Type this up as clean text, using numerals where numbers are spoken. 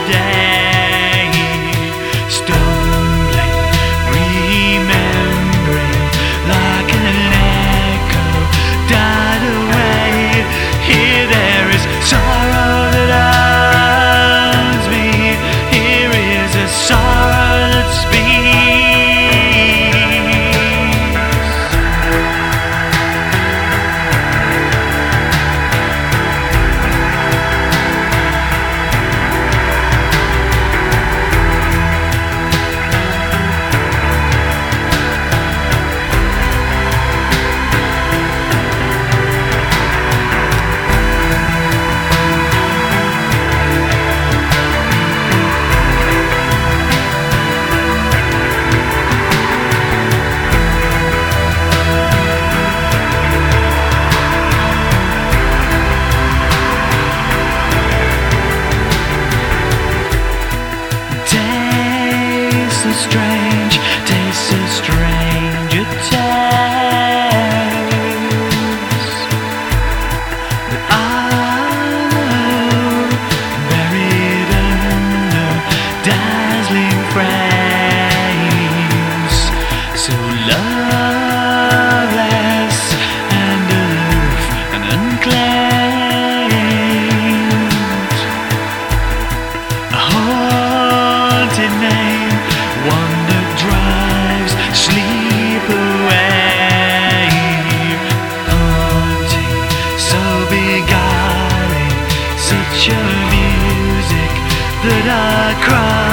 day, stumbling, remembering like an echo died away. Here there is sorrow that owns me. Here is a sorrow that speaks. So strange, tastes so strange at times. But I'm buried under dazzling frames, so loveless and aloof and unclaimed. A haunted name, one that drives sleep away, haunting, so beguiling, such a music that I cry.